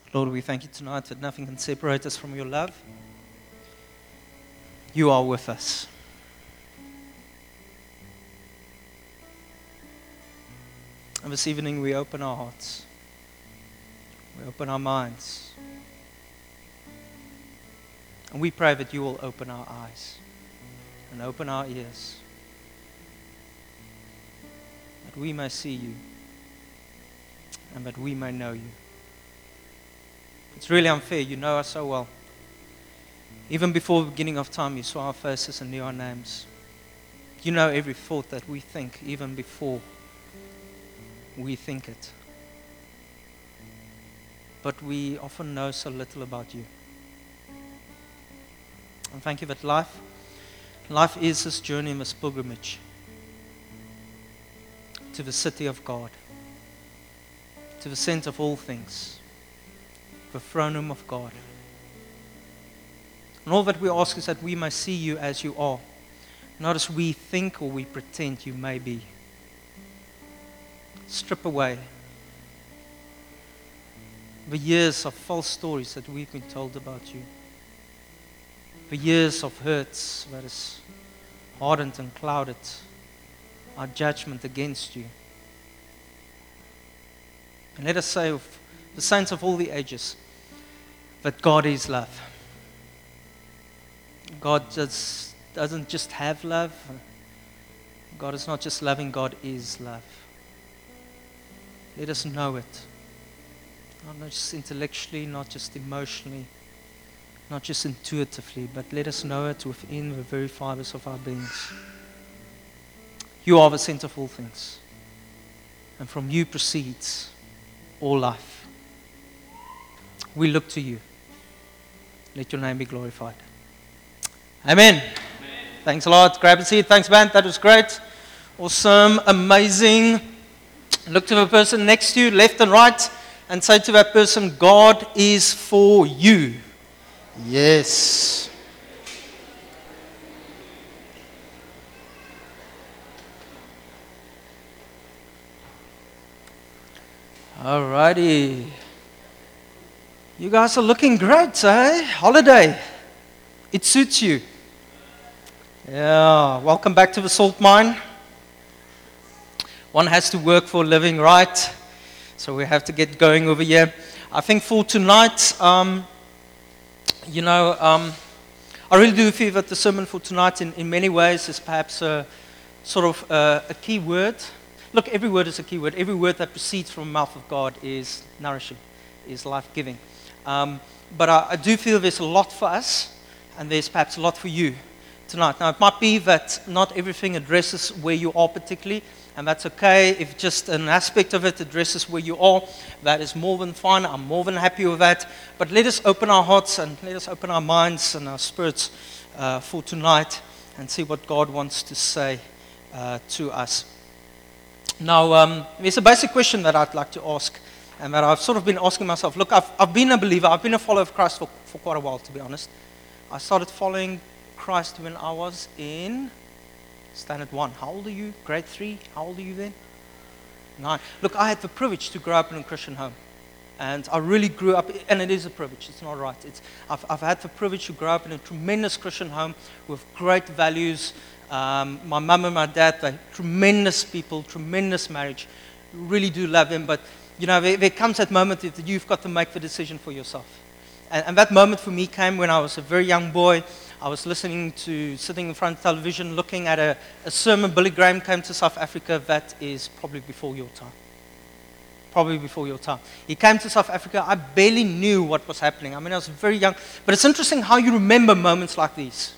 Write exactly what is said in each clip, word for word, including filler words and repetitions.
Lord, we thank you tonight that nothing can separate us from your love. You are with us. And this evening we open our hearts. We open our minds. And we pray that you will open our eyes and open our ears, that we may see you and that we may know you. It's really unfair. You know us so well. Even before the beginning of time, you saw our faces and knew our names. You know every thought that we think, even before we think it. But we often know so little about you. And thank you that life, life is this journey, this pilgrimage to the city of God, to the center of all things, the throne room of God. And all that we ask is that we may see you as you are, not as we think or we pretend you may be. Strip away the years of false stories that we've been told about you, the years of hurts that has hardened and clouded our judgment against you. And let us say of the saints of all the ages that God is love. God just doesn't just have love. God is not just loving, God is love. Let us know it. Not just intellectually, not just emotionally, not just intuitively, but let us know it within the very fibers of our beings. You are the center of all things. And from you proceeds all life. We look to you. Let your name be glorified. Amen. Amen. Thanks a lot. Grab a seat. Thanks, man. That was great. Awesome. Amazing. Look to the person next to you, left and right, and say to that person, God is for you. Yes. Alrighty. You guys are looking great, eh? Holiday. It suits you. Yeah. Welcome back to the salt mine. One has to work for a living, right? So we have to get going over here. I think for tonight, um, you know, um, I really do feel that the sermon for tonight in, in many ways is perhaps a sort of a, a key word. Look, every word is a key word. Every word that proceeds from the mouth of God is nourishing, is life-giving. Um, but I, I do feel there's a lot for us, and there's perhaps a lot for you tonight. Now, it might be that not everything addresses where you are particularly, and that's okay. If just an aspect of it addresses where you are, that is more than fine. I'm more than happy with that. But let us open our hearts and let us open our minds and our spirits uh, for tonight and see what God wants to say uh, to us. Now, um, there's a basic question that I'd like to ask, and that I've sort of been asking myself. Look, I've, I've been a believer. I've been a follower of Christ for, for quite a while, to be honest. I started following Christ when I was in Standard one. How old are you? Grade three? How old are you then? Nine. Look, I had the privilege to grow up in a Christian home. And I really grew up, and it is a privilege, it's not right. It's, I've, I've had the privilege to grow up in a tremendous Christian home with great values. Um, my mum and my dad, they're tremendous people, tremendous marriage. Really do love them, but you know, there, there comes that moment that you've got to make the decision for yourself. And, and that moment for me came when I was a very young boy. I was listening to, sitting in front of television, looking at a, a sermon. Billy Graham came to South Africa. That is probably before your time. Probably before your time. He came to South Africa. I barely knew what was happening. I mean, I was very young. But it's interesting how you remember moments like these.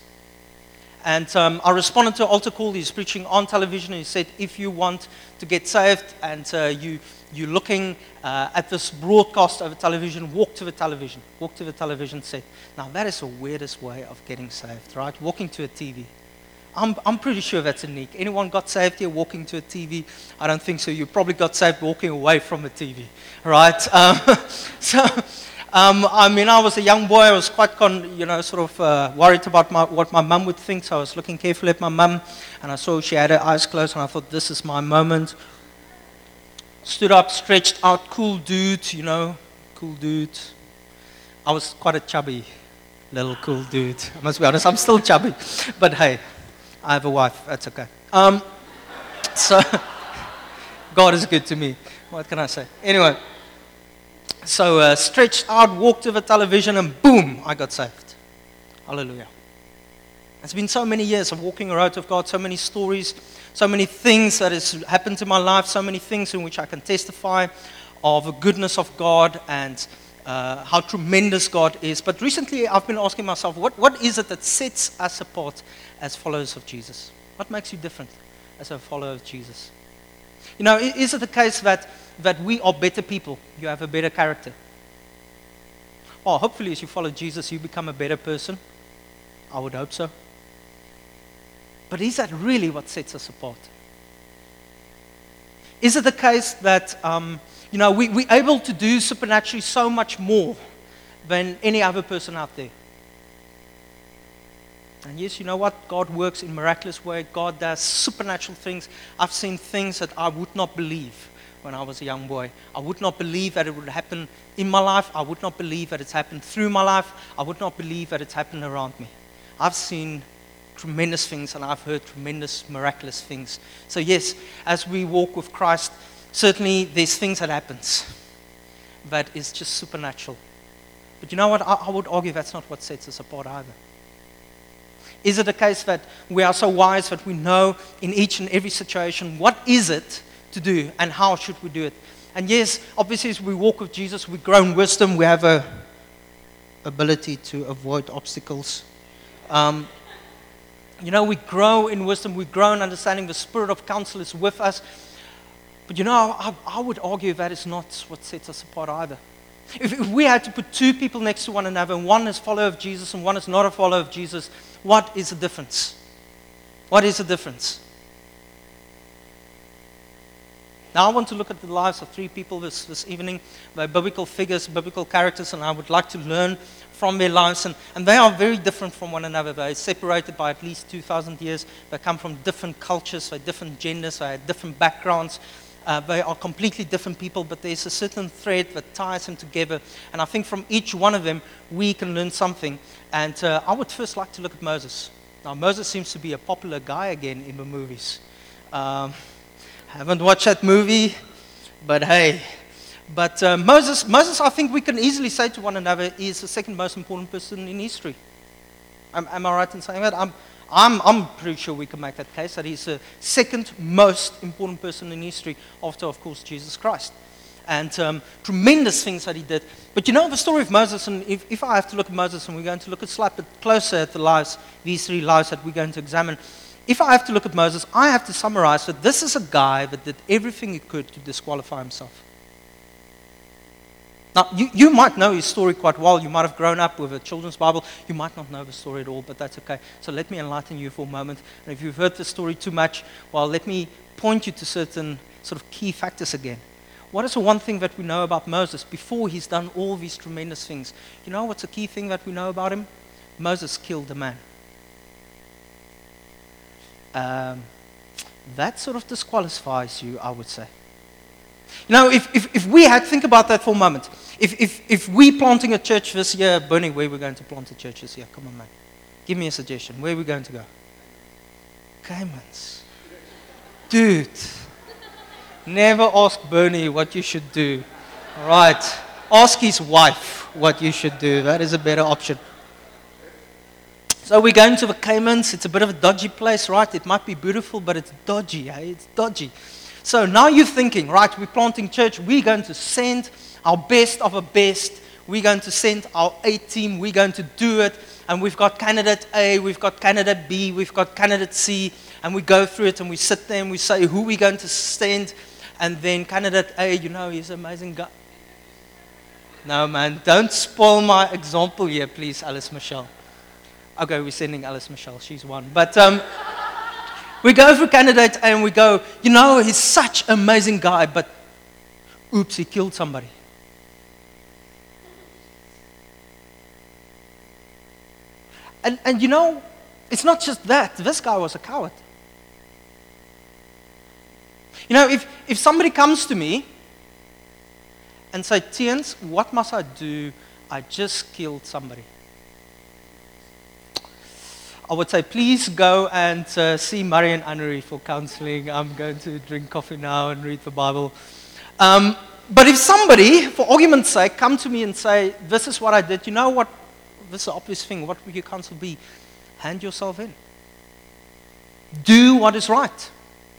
And um, I responded to an altar call. He's preaching on television. And he said, if you want to get saved and uh, you, you're looking uh, at this broadcast over television, walk to the television. Walk to the television set. Now, that is the weirdest way of getting saved, right? Walking to a T V. I'm, I'm pretty sure that's unique. Anyone got saved here walking to a T V? I don't think so. You probably got saved walking away from a T V, right? Um, so, um, I mean, I was a young boy. I was quite, con, you know, sort of uh, worried about my, what my mum would think. So I was looking carefully at my mum, and I saw she had her eyes closed, and I thought, this is my moment. Stood up, stretched out, cool dude, you know, cool dude, I was quite a chubby little cool dude. I must be honest, I'm still chubby. But hey, I have a wife. That's okay. Um, so, God is good to me. What can I say? Anyway, so uh, stretched out, walked over television, and boom, I got saved. Hallelujah. It's been so many years of walking the road of God, so many stories, so many things that has happened in my life, so many things in which I can testify of the goodness of God and uh, how tremendous God is. But recently I've been asking myself, what, what is it that sets us apart as followers of Jesus? What makes you different as a follower of Jesus? You know, i- is it the case that, that we are better people? You have a better character? Well, hopefully as you follow Jesus, you become a better person. I would hope so. But is that really what sets us apart? Is it the case that, um, you know, we, we're able to do supernaturally so much more than any other person out there? And yes, you know what? God works in miraculous way. God does supernatural things. I've seen things that I would not believe when I was a young boy. I would not believe that it would happen in my life. I would not believe that it's happened through my life. I would not believe that it's happened around me. I've seen tremendous things and I've heard tremendous miraculous things. So yes, as we walk with Christ, certainly there's things that happens that is just supernatural. But you know what? I, I would argue that's not what sets us apart either. Is it a case that we are so wise that we know in each and every situation what is it to do and how should we do it? And yes, obviously as we walk with Jesus, we grow in wisdom. We have a ability to avoid obstacles. Um, you know, we grow in wisdom. We grow in understanding. The spirit of counsel is with us. But you know, I, I would argue that is not what sets us apart either. If, if we had to put two people next to one another, and one is a follower of Jesus and one is not a follower of Jesus, what is the difference? What is the difference? Now I want to look at the lives of three people this, this evening. They're biblical figures, biblical characters, and I would like to learn from their lives. And, and they are very different from one another. They're separated by at least two thousand years. They come from different cultures, they're different genders, they have different backgrounds. Uh, they are completely different people, but there's a certain thread that ties them together. And I think from each one of them, we can learn something. And uh, I would first like to look at Moses. Now, Moses seems to be a popular guy again in the movies. Um, haven't watched that movie, but hey. But uh, Moses, Moses, I think we can easily say to one another, is the second most important person in history. Am, am I right in saying that? I'm, I'm, I'm pretty sure we can make that case, that he's the second most important person in history after, of course, Jesus Christ. And um, tremendous things that he did. But you know the story of Moses, and if, if I have to look at Moses, and we're going to look a slight bit closer at the lives, these three lives that we're going to examine. If I have to look at Moses, I have to summarize that this is a guy that did everything he could to disqualify himself. Now, you, you might know his story quite well. You might have grown up with a children's Bible. You might not know the story at all, but that's okay. So let me enlighten you for a moment. And if you've heard the story too much, well, let me point you to certain sort of key factors again. What is the one thing that we know about Moses before he's done all these tremendous things? You know what's a key thing that we know about him? Moses killed a man. Um, that sort of disqualifies you, I would say. You know, if, if, if we had, think about that for a moment. If, if, if we planting a church this year, Bernie, where are we going to plant a church this year? Come on, man. Give me a suggestion. Where are we going to go? Caymans. Dude. Never ask Bernie what you should do. All right. Ask his wife what you should do. That is a better option. So we're going to the Caymans. It's a bit of a dodgy place, right? It might be beautiful, but it's dodgy. Hey? It's dodgy. So now you're thinking, right, we're planting church. We're going to send our best of the best. We're going to send our A team. We're going to do it. And we've got candidate A, we've got candidate B, we've got candidate C. And we go through it and we sit there and we say who we're going to send. And then candidate A, you know, he's an amazing guy. No, man, don't spoil my example here, please, Alice Michelle. Okay, we're sending Alice Michelle. She's one. But um, we go through candidate A and we go, you know, he's such an amazing guy, but oops, he killed somebody. And, and you know, it's not just that. This guy was a coward. You know, if, if somebody comes to me and say, Tiens, what must I do I just killed somebody. I would say, please go and uh, see Murray and Annery for counseling. I'm going to drink coffee now and read the Bible. Um, but if somebody, for argument's sake, come to me and say, this is what I did, you know what, this is the obvious thing, what would your counsel be? Hand yourself in. Do what is right.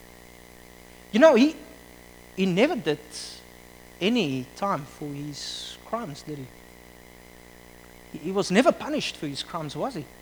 You know, he, he never did any time for his crimes, did he? He, he was never punished for his crimes, was he?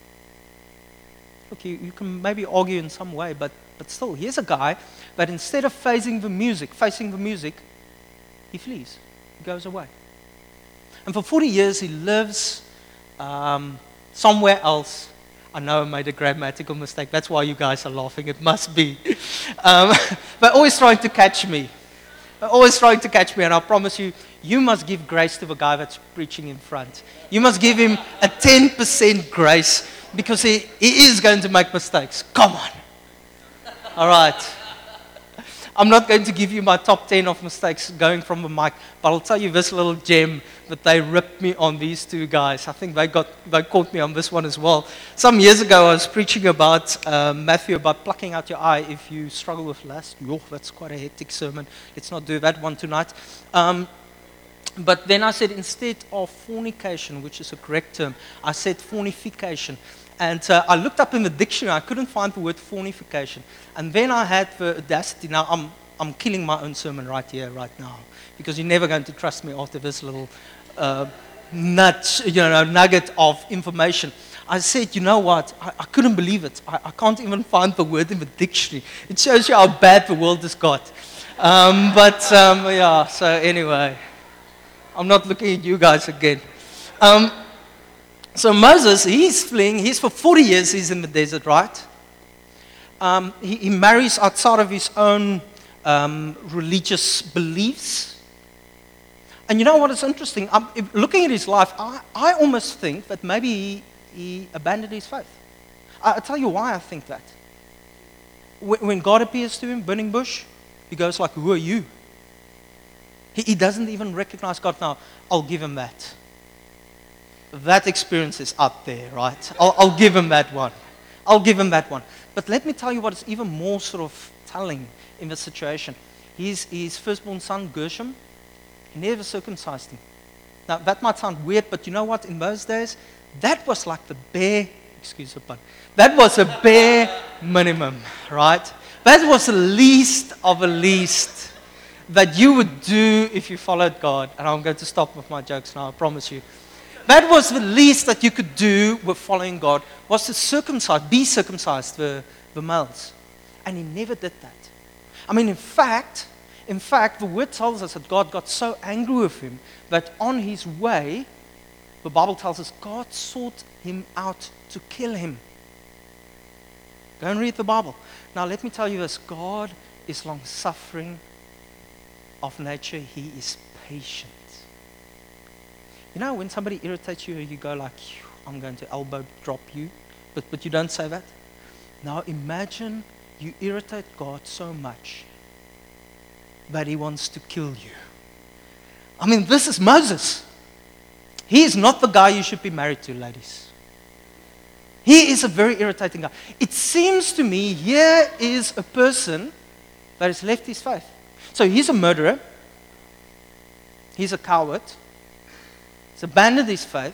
Look, you, you can maybe argue in some way, but, but still, here's a guy that instead of facing the music, facing the music, he flees. He goes away. And for forty years, he lives um, somewhere else. I know I made a grammatical mistake. That's why you guys are laughing. It must be. Um, but always trying to catch me. Always trying to catch me. And I promise you, you must give grace to the guy that's preaching in front. You must give him a ten percent grace. Because he, he is going to make mistakes. Come on. All right. I'm not going to give you my top ten of mistakes going from the mic, but I'll tell you this little gem that they ripped me on, these two guys. I think they got they caught me on this one as well. Some years ago, I was preaching about uh, Matthew, about plucking out your eye if you struggle with lust. Oh, that's quite a hectic sermon. Let's not do that one tonight. Um, But then I said, instead of fornication, which is a correct term, I said fornication. And uh, I looked up in the dictionary. I couldn't find the word fornication. And then I had the audacity. Now, I'm, I'm killing my own sermon right here, right now. Because you're never going to trust me after this little uh, nut, you know, nugget of information. I said, you know what? I, I couldn't believe it. I, I can't even find the word in the dictionary. It shows you how bad the world has got. Um, but, um, yeah, so anyway. I'm not looking at you guys again. Um, so Moses, he's fleeing. He's for forty years, he's in the desert, right? Um, he, he marries outside of his own um, religious beliefs. And you know what is interesting? Um, if, looking at his life, I, I almost think that maybe he, he abandoned his faith. I, I'll tell you why I think that. When, when God appears to him, burning bush, he goes like, who are you? He, he doesn't even recognize God. Now, I'll give him that. That experience is up there, right? I'll, I'll give him that one. I'll give him that one. But let me tell you what is even more sort of telling in this situation. His, his firstborn son, Gershom, he never circumcised him. Now, that might sound weird, but you know what? In those days, that was like the bare, excuse the pun, that was a bare minimum, right? That was the least of the least that you would do if you followed God. And I'm going to stop with my jokes now, I promise you. That was the least that you could do with following God, was to circumcise, be circumcised, the, the males. And he never did that. I mean, in fact, in fact, the word tells us that God got so angry with him that on his way, the Bible tells us God sought him out to kill him. Go and read the Bible. Now, let me tell you this. God is long-suffering of nature. He is patient. You know, when somebody irritates you, you go like, I'm going to elbow drop you. But, but you don't say that. Now, imagine you irritate God so much that he wants to kill you. I mean, this is Moses. He is not the guy you should be married to, ladies. He is a very irritating guy. It seems to me here is a person that has left his faith. So he's a murderer. He's a coward. He's abandoned his faith.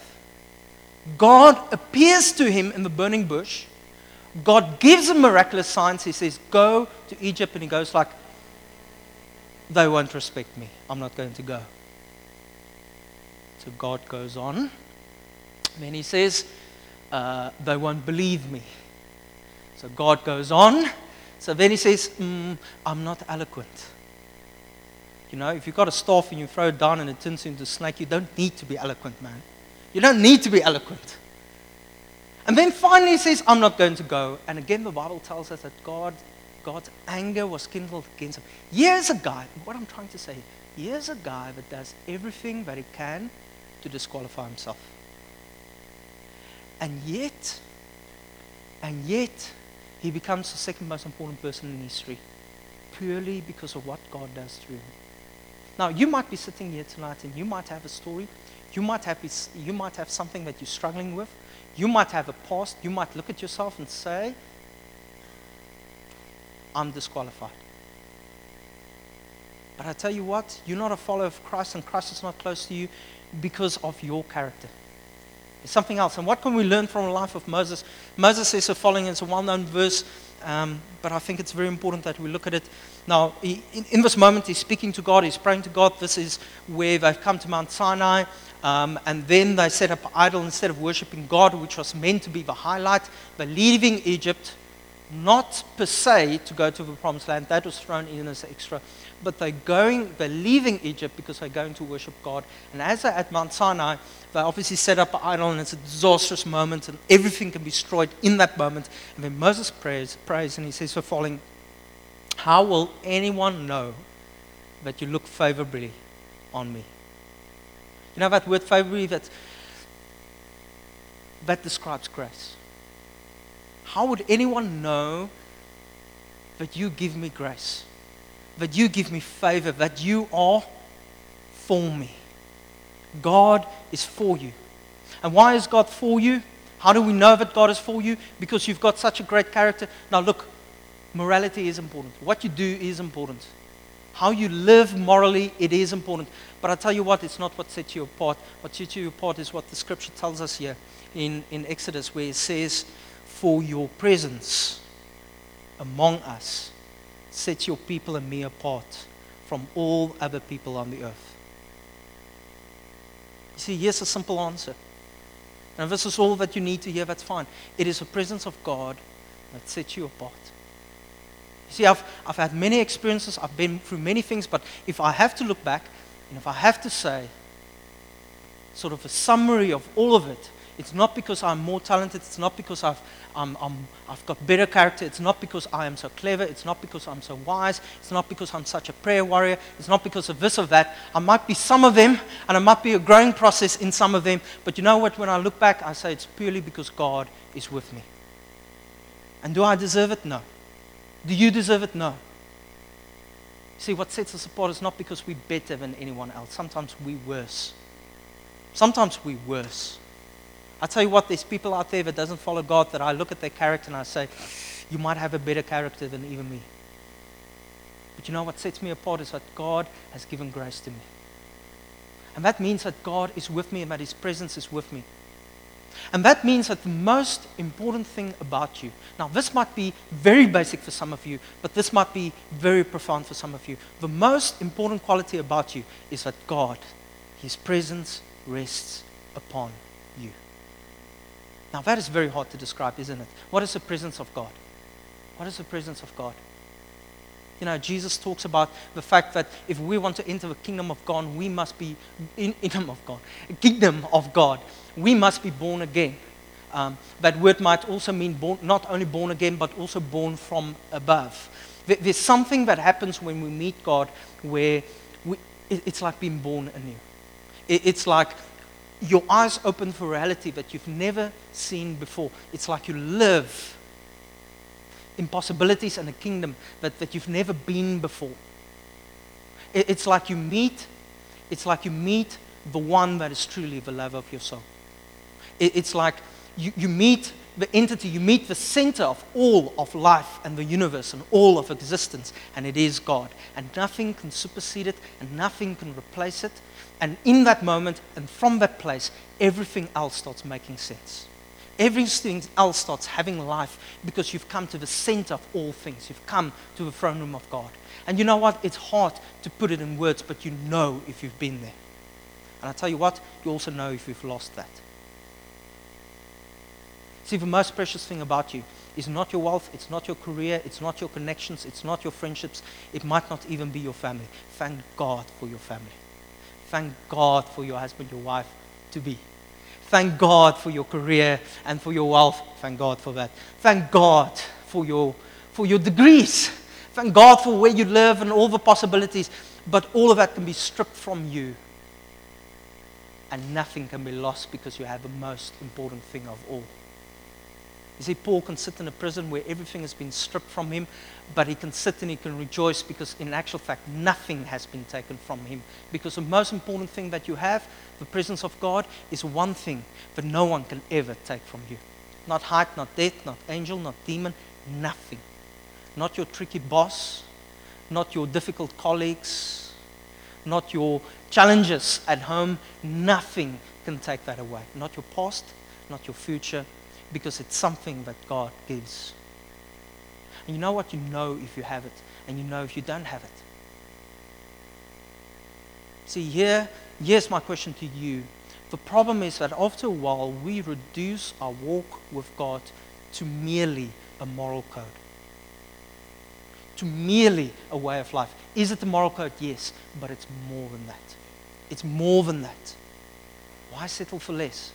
God appears to him in the burning bush. God gives him miraculous signs. He says, go to Egypt. And he goes like, they won't respect me. I'm not going to go. So God goes on. Then he says, uh, they won't believe me. So God goes on. So then he says, mm, I'm not eloquent. You know, if you've got a staff and you throw it down and it turns into a snake, you don't need to be eloquent, man. You don't need to be eloquent. And then finally he says, I'm not going to go. And again, the Bible tells us that God, God's anger was kindled against him. Here's a guy, what I'm trying to say, here's a guy that does everything that he can to disqualify himself. And yet, and yet, he becomes the second most important person in history, purely because of what God does through him. Now, you might be sitting here tonight and you might have a story. You might have, this, you might have something that you're struggling with. You might have a past. You might look at yourself and say, I'm disqualified. But I tell you what, you're not a follower of Christ, and Christ is not close to you because of your character. It's something else. And what can we learn from the life of Moses? Moses is a following, it's a well-known verse, um, but I think it's very important that we look at it. Now, he, in, in this moment, he's speaking to God, he's praying to God. This is where they've come to Mount Sinai, um, and then they set up an idol instead of worshiping God, which was meant to be the highlight. They're leaving Egypt, not per se to go to the promised land. That was thrown in as extra. But they're going, they're leaving Egypt because they're going to worship God. And as they're at Mount Sinai, they obviously set up an idol, and it's a disastrous moment, and everything can be destroyed in that moment. And then Moses prays, prays and he says the following, how will anyone know that you look favorably on me? You know that word favorably, that, that describes grace. How would anyone know that you give me grace? That you give me favor, that you are for me. God is for you. And why is God for you? How do we know that God is for you? Because you've got such a great character. Now look, morality is important. What you do is important. How you live morally, it is important. But I tell you what, it's not what sets you apart. What sets you apart is what the scripture tells us here in, in Exodus, where it says, for your presence among us sets your people and me apart from all other people on the earth. You see, here's a simple answer. And if this is all that you need to hear, that's fine. It is the presence of God that sets you apart. You see, I've, I've had many experiences, I've been through many things, but if I have to look back, and if I have to say sort of a summary of all of it, it's not because I'm more talented, it's not because I've, I'm, I'm, I've got better character, it's not because I am so clever, it's not because I'm so wise, it's not because I'm such a prayer warrior, it's not because of this or that. I might be some of them, and I might be a growing process in some of them, but you know what, when I look back, I say it's purely because God is with me. And do I deserve it? No. Do you deserve it? No. See, what sets us apart is not because we're better than anyone else. Sometimes we're worse. Sometimes we're worse. I tell you what, there's people out there that doesn't follow God that I look at their character and I say, you might have a better character than even me. But you know what sets me apart is that God has given grace to me. And that means that God is with me and that His presence is with me. And that means that the most important thing about you, now this might be very basic for some of you, but this might be very profound for some of you. The most important quality about you is that God, His presence rests upon you. Now that is very hard to describe, isn't it? What is the presence of God? What is the presence of God? You know, Jesus talks about the fact that if we want to enter the kingdom of God, we must be in kingdom of God, kingdom of God. We must be born again. Um, that word might also mean born, not only born again, but also born from above. There, there's something that happens when we meet God where we, it, it's like being born anew. It, it's like your eyes open for reality that you've never seen before. It's like you live in possibilities and a kingdom that, that you've never been before. It, it's like you meet, it's like you meet the one that is truly the love of your soul. It, it's like you, you meet the entity, you meet the center of all of life and the universe and all of existence, and it is God. And nothing can supersede it, and nothing can replace it. And in that moment, and from that place, everything else starts making sense. Everything else starts having life because you've come to the center of all things. You've come to the throne room of God. And you know what? It's hard to put it in words, but you know if you've been there. And I tell you what, you also know if you've lost that. See, the most precious thing about you is not your wealth, it's not your career, it's not your connections, it's not your friendships, it might not even be your family. Thank God for your family. Thank God for your husband, your wife to be. Thank God for your career and for your wealth. Thank God for that. Thank God for your, for your degrees. Thank God for where you live and all the possibilities. But all of that can be stripped from you. And nothing can be lost because you have the most important thing of all. You see, Paul can sit in a prison where everything has been stripped from him, but he can sit and he can rejoice because in actual fact, nothing has been taken from him. Because the most important thing that you have, the presence of God, is one thing that no one can ever take from you. Not height, not depth, not angel, not demon, nothing. Not your tricky boss, not your difficult colleagues, not your challenges at home, nothing can take that away. Not your past, not your future, because it's something that God gives. And you know what? You know if you have it, and you know if you don't have it. See, here, here's my question to you. The problem is that after a while, we reduce our walk with God to merely a moral code. To merely a way of life. Is it a moral code? Yes, but it's more than that. It's more than that. Why settle for less?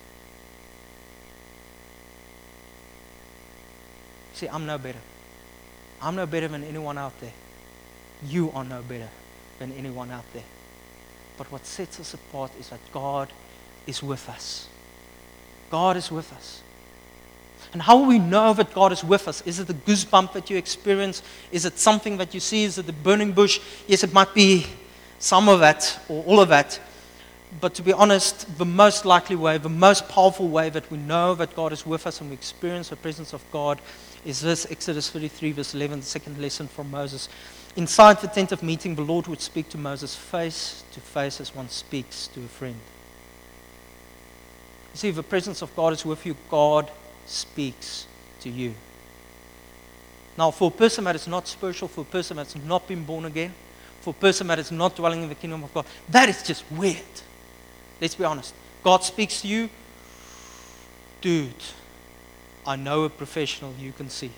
See, I'm no better. I'm no better than anyone out there. You are no better than anyone out there. But what sets us apart is that God is with us. God is with us. And how will we know that God is with us? Is it a goosebump that you experience? Is it something that you see? Is it a burning bush? Yes, it might be some of that or all of that. But to be honest, the most likely way, the most powerful way that we know that God is with us and we experience the presence of God is this, Exodus thirty-three, verse eleven, the second lesson from Moses. Inside the tent of meeting, the Lord would speak to Moses face to face as one speaks to a friend. You see, if the presence of God is with you, God speaks to you. Now, for a person that is not spiritual, for a person that's not been born again, for a person that is not dwelling in the kingdom of God, that is just weird. Let's be honest. God speaks to you, dude, I know a professional you can see.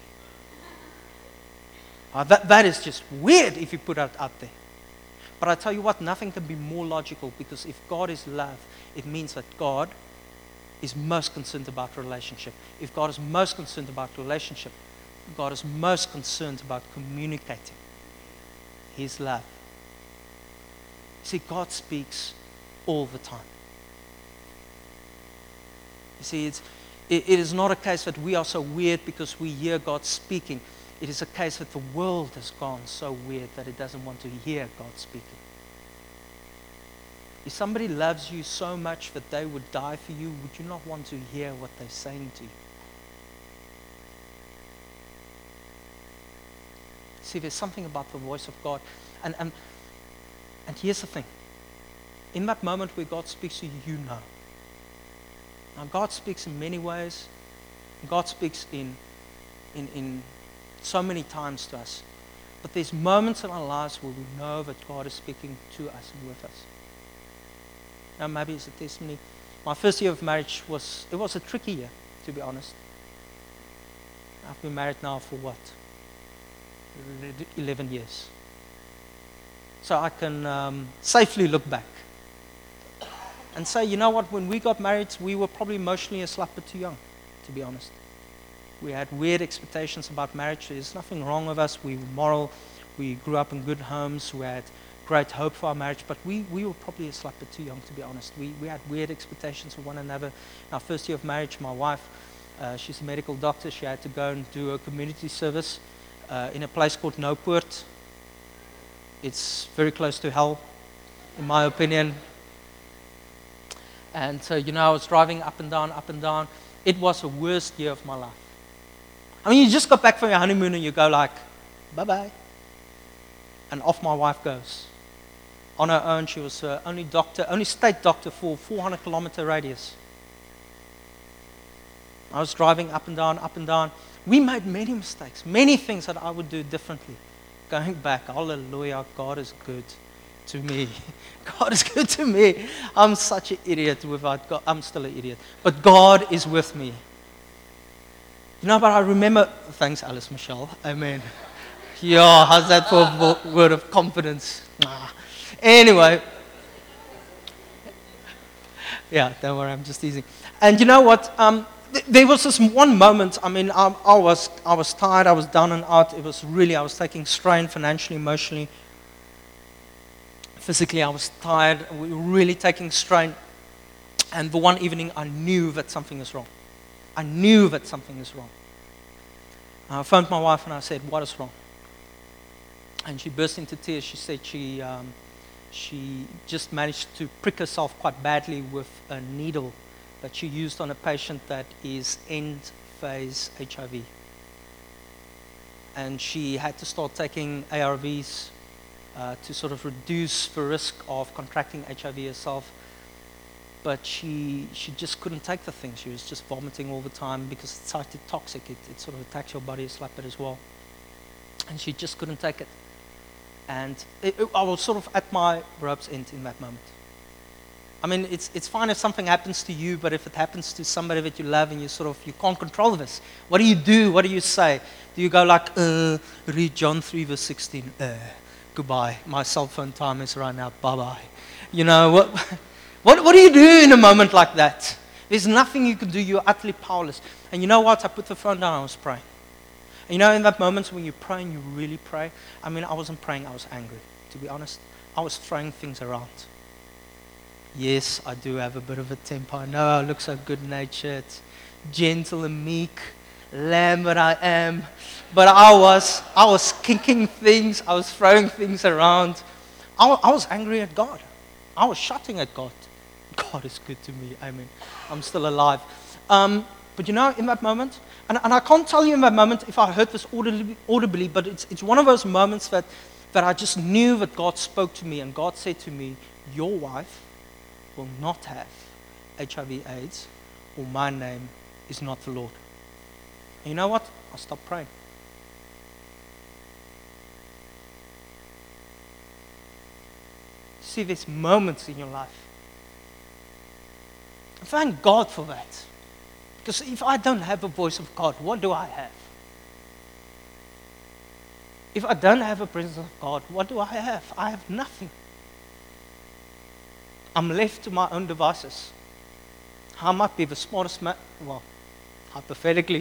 Uh, that, that is just weird if you put it out there. But I tell you what, nothing can be more logical, because if God is love, it means that God is most concerned about relationship. If God is most concerned about relationship, God is most concerned about communicating His love. See, God speaks all the time. You see, it's, it, it is not a case that we are so weird because we hear God speaking. It is a case that the world has gone so weird that it doesn't want to hear God speaking. If somebody loves you so much that they would die for you, would you not want to hear what they're saying to you? See, there's something about the voice of God. And, and, and here's the thing. In that moment where God speaks to you, you know. Now, God speaks in many ways. God speaks in, in, in so many times to us. But there's moments in our lives where we know that God is speaking to us and with us. Now, maybe it's a testimony. My first year of marriage was, it was a tricky year, to be honest. I've been married now for what? eleven years. So I can um, safely look back and say, you know what, when we got married, we were probably emotionally a slap bit too young, to be honest. We had weird expectations about marriage. There's nothing wrong with us. We were moral. We grew up in good homes. We had great hope for our marriage, but we, we were probably a slap bit too young, to be honest. We, we had weird expectations of one another. In our first year of marriage, my wife, uh, she's a medical doctor. She had to go and do a community service uh, in a place called Noupoort. It's very close to hell, in my opinion. And so, you know, I was driving up and down, up and down. It was the worst year of my life. I mean, you just got back from your honeymoon and you go like, bye-bye. And off my wife goes. On her own, she was uh, only doctor, only state doctor for a four hundred kilometer radius. I was driving up and down, up and down. We made many mistakes, many things that I would do differently. Going back, hallelujah, God is good to me. God is good to me. I'm such an idiot without God. I'm still an idiot. But God is with me. You know, but I remember, thanks Alice Michelle, amen. Yeah, how's that for a word of confidence? Nah. Anyway. Yeah, don't worry, I'm just teasing. And you know what? Um, th- there was this one moment, I mean, I, I, was, I was tired, I was down and out. It was really, I was taking strain financially, emotionally. Physically, I was tired. We were really taking strain. And the one evening, I knew that something is wrong. I knew that something is wrong. I phoned my wife and I said, what is wrong? And she burst into tears. She said she, um, she just managed to prick herself quite badly with a needle that she used on a patient that is end phase H I V. And she had to start taking A R Vs uh, to sort of reduce the risk of contracting H I V herself. But she she just couldn't take the thing. She was just vomiting all the time because it's cytotoxic. It, it sort of attacks your body a bit as well. And she just couldn't take it. And it, it, I was sort of at my rope's end in that moment. I mean, it's it's fine if something happens to you, but if it happens to somebody that you love and you sort of, you can't control this, what do you do? What do you say? Do you go like, uh, read John three verse sixteen, uh, goodbye, my cell phone time is run out, bye-bye. You know, what, what, what do you do in a moment like that? There's nothing you can do, you're utterly powerless. And you know what? I put the phone down, I was praying. And you know, in that moment when you pray and you really pray, I mean, I wasn't praying, I was angry, to be honest. I was throwing things around. Yes, I do have a bit of a temper. I know I look so good-natured, gentle and meek, lamb that I am. But I was, I was kicking things. I was throwing things around. I, I was angry at God. I was shouting at God. God is good to me. I mean, I'm still alive. Um, but you know, in that moment, and, and I can't tell you in that moment if I heard this audibly, audibly but it's, it's one of those moments that, that I just knew that God spoke to me, and God said to me, your wife will not have H I V AIDS, or my name is not the Lord. And you know what? I stopped praying. See, there's moments in your life. And thank God for that. Because if I don't have a voice of God, what do I have? If I don't have a presence of God, what do I have? I have nothing. I'm left to my own devices. I might be the smartest man, well, hypothetically.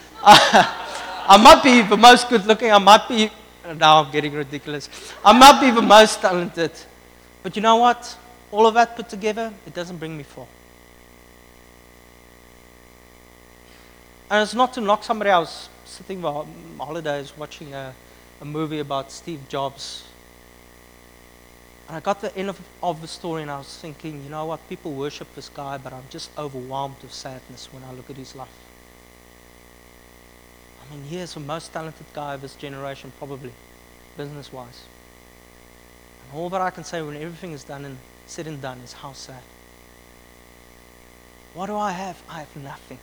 I might be the most good looking, I might be, now I'm getting ridiculous. I might be the most talented. But you know what? All of that put together, it doesn't bring me far. And it's not to knock somebody. I was sitting on holidays watching a, a movie about Steve Jobs. And I got the end of, of the story and I was thinking, you know what, people worship this guy, but I'm just overwhelmed with sadness when I look at his life. I mean, he is the most talented guy of his generation, probably, business-wise. And all that I can say when everything is done and said and done is how sad. What do I have? I have nothing.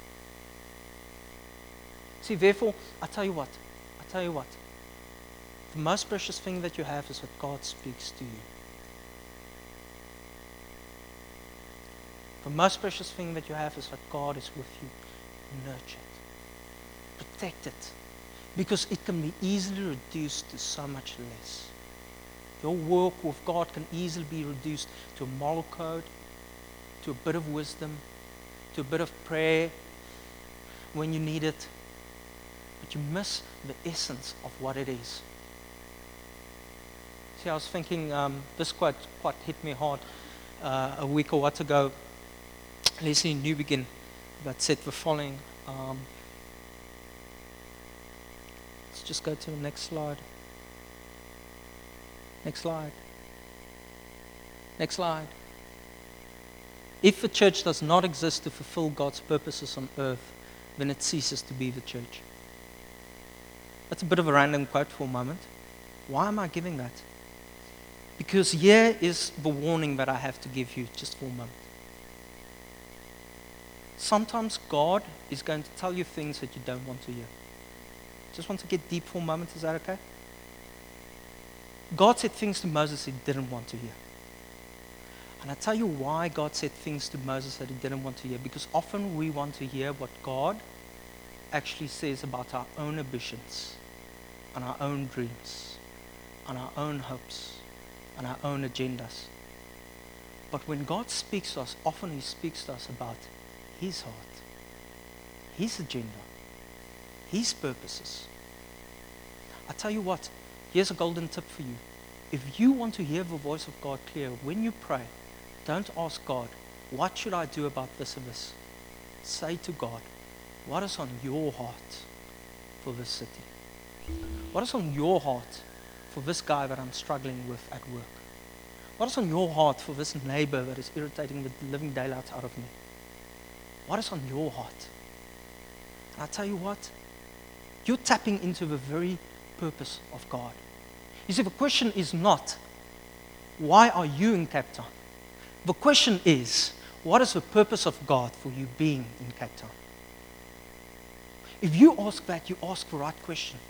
See, therefore, I tell you what, I tell you what, the most precious thing that you have is that God speaks to you. The most precious thing that you have is that God is with you. Nurture it. Protect it. Because it can be easily reduced to so much less. Your walk with God can easily be reduced to a moral code, to a bit of wisdom, to a bit of prayer when you need it. But you miss the essence of what it is. See, I was thinking, um, this quite, quite hit me hard uh, a week or what ago. Leslie Newbegin that said the following. Um, let's just go to the next slide. Next slide. Next slide. If the church does not exist to fulfill God's purposes on earth, then it ceases to be the church. That's a bit of a random quote for a moment. Why am I giving that? Because here is the warning that I have to give you just for a moment. Sometimes God is going to tell you things that you don't want to hear. Just want to get deep for a moment, is that okay? God said things to Moses he didn't want to hear. And I tell you why God said things to Moses that he didn't want to hear. Because often we want to hear what God actually says about our own ambitions, and our own dreams, and our own hopes, and our own agendas. But when God speaks to us, often he speaks to us about his heart, his agenda, his purposes. I tell you what, here's a golden tip for you. If you want to hear the voice of God clear, when you pray, don't ask God, what should I do about this or this? say to God, what is on your heart for this city? What is on your heart for this guy that I'm struggling with at work? What is on your heart for this neighbor that is irritating the living daylights out of me? What is on your heart? And I tell you what, you're tapping into the very purpose of God. You see, the question is not, why are you in Cape Town? The question is, what is the purpose of God for you being in Cape Town? If you ask that, you ask the right question.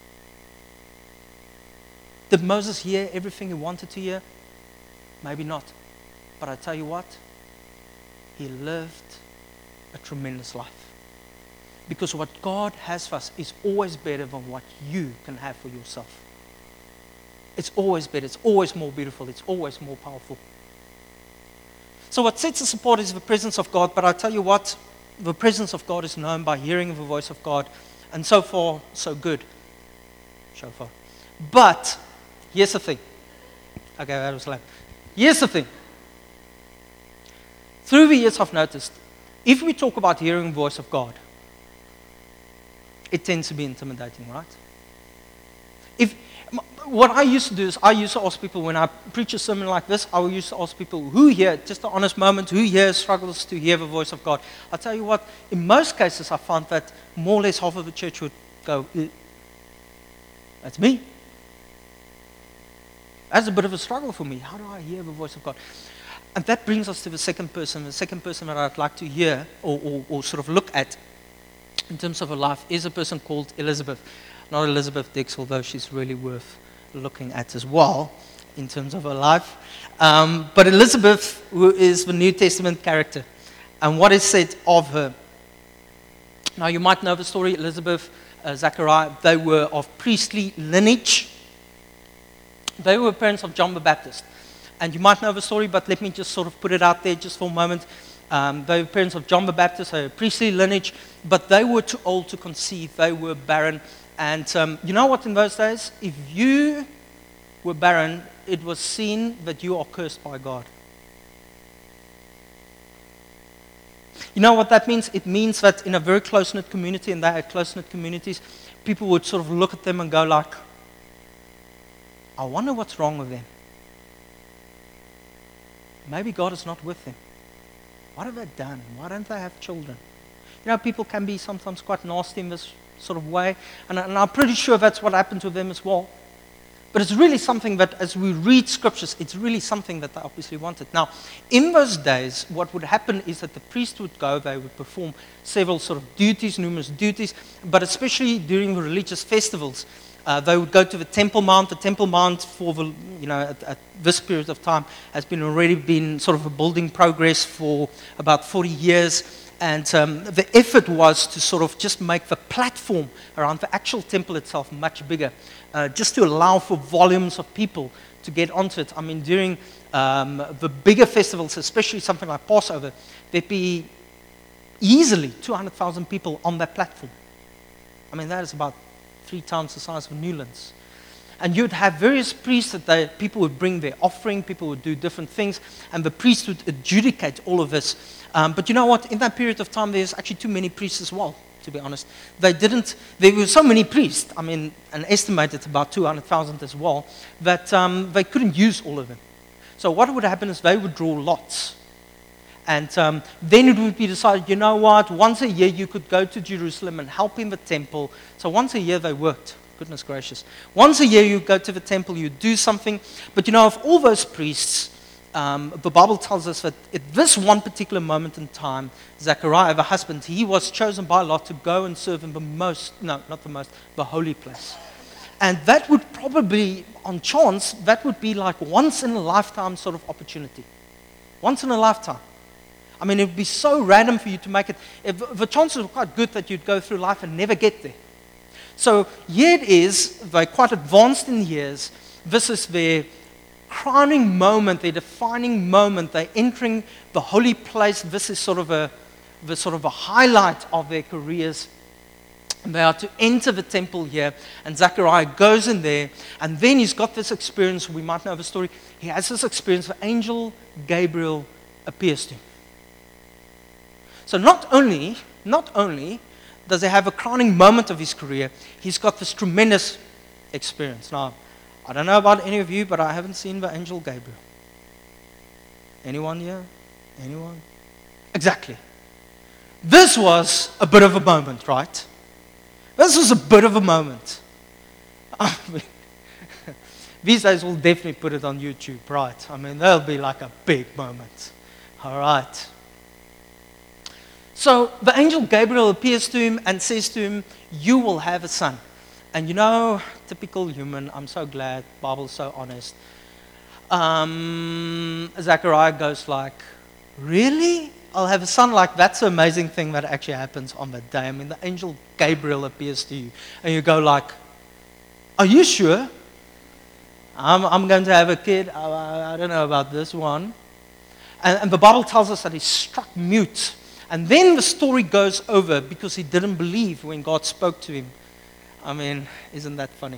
Did Moses hear everything he wanted to hear? Maybe not. But I tell you what, he lived a tremendous life. Because what God has for us is always better than what you can have for yourself. It's always better. It's always more beautiful. It's always more powerful. So what sets us apart is the presence of God. But I tell you what, the presence of God is known by hearing the voice of God. And so far, so good. So far. But, here's the thing. Okay, that was lame. Here's the thing. Through the years I've noticed, if we talk about hearing the voice of God, it tends to be intimidating, right? If what I used to do is I used to ask people when I preach a sermon like this, I used to ask people who here, just an honest moment, who here struggles to hear the voice of God? I'll tell you what, in most cases I found that more or less half of the church would go, eh, that's me. That's a bit of a struggle for me. How do I hear the voice of God? And that brings us to the second person. The second person that I'd like to hear or, or, or sort of look at in terms of her life is a person called Elizabeth. Not Elizabeth Dix, although she's really worth looking at as well in terms of her life. Um, but Elizabeth, who is the New Testament character, and what is said of her. Now you might know the story. Elizabeth, uh, Zachariah, they were of priestly lineage. They were parents of John the Baptist. And you might know the story, but let me just sort of put it out there just for a moment. Um, they were parents of John the Baptist, they were priestly lineage, but they were too old to conceive. They were barren. And um, you know what, in those days? If you were barren, it was seen that you are cursed by God. You know what that means? It means that in a very close-knit community, and they had close-knit communities, people would sort of look at them and go like, I wonder what's wrong with them. Maybe God is not with them. What have they done? Why don't they have children? You know, people can be sometimes quite nasty in this sort of way, and, and I'm pretty sure that's what happened to them as well. But it's really something that, as we read scriptures, it's really something that they obviously wanted. Now, in those days, what would happen is that the priest would go, they would perform several sort of duties, numerous duties, but especially during the religious festivals, uh, they would go to the Temple Mount. The Temple Mount, for the, you know, at, at this period of time, has been already been sort of a building progress for about forty years. And um, the effort was to sort of just make the platform around the actual temple itself much bigger, uh, just to allow for volumes of people to get onto it. I mean, during um, the bigger festivals, especially something like Passover, there'd be easily two hundred thousand people on that platform. I mean, that is about three times the size of Newlands. And you'd have various priests that they, people would bring their offering, people would do different things, and the priest would adjudicate all of this. Um, but you know what? In that period of time, there's actually too many priests as well, to be honest. They didn't, there were so many priests, I mean, an estimated about two hundred thousand as well, that um, they couldn't use all of them. So what would happen is they would draw lots. And um, then it would be decided, you know what, once a year you could go to Jerusalem and help in the temple. So once a year they worked. Goodness gracious. Once a year you go to the temple, you do something. But you know, of all those priests, um, the Bible tells us that at this one particular moment in time, Zechariah, the husband, he was chosen by lot to go and serve in the most, no, not the most, the holy place. And that would probably, on chance, that would be like once in a lifetime sort of opportunity. Once in a lifetime. I mean, it would be so random for you to make it. If, the chances were quite good that you'd go through life and never get there. So here it is, they're quite advanced in years. This is their crowning moment, their defining moment. They're entering the holy place. This is sort of a, the sort of a highlight of their careers. And they are to enter the temple here, and Zechariah goes in there, and then he's got this experience. We might know the story. He has this experience. The angel Gabriel appears to him. So not only, not only does he have a crowning moment of his career, he's got this tremendous experience. Now, I don't know about any of you, but I haven't seen the angel Gabriel. Anyone here? Anyone? Exactly. This was a bit of a moment, right? This was a bit of a moment. I mean, these days we'll definitely put it on YouTube, right? I mean, that'll be like a big moment. All right. So the angel Gabriel appears to him and says to him, you will have a son. And you know, typical human, I'm so glad, Bible's so honest. Um, Zechariah goes like, really? I'll have a son? Like, that's the amazing thing that actually happens on that day. I mean, the angel Gabriel appears to you. And you go like, are you sure? I'm, I'm going to have a kid. I, I don't know about this one. And, and the Bible tells us that he struck mute. And then the story goes over because he didn't believe when God spoke to him. I mean, isn't that funny?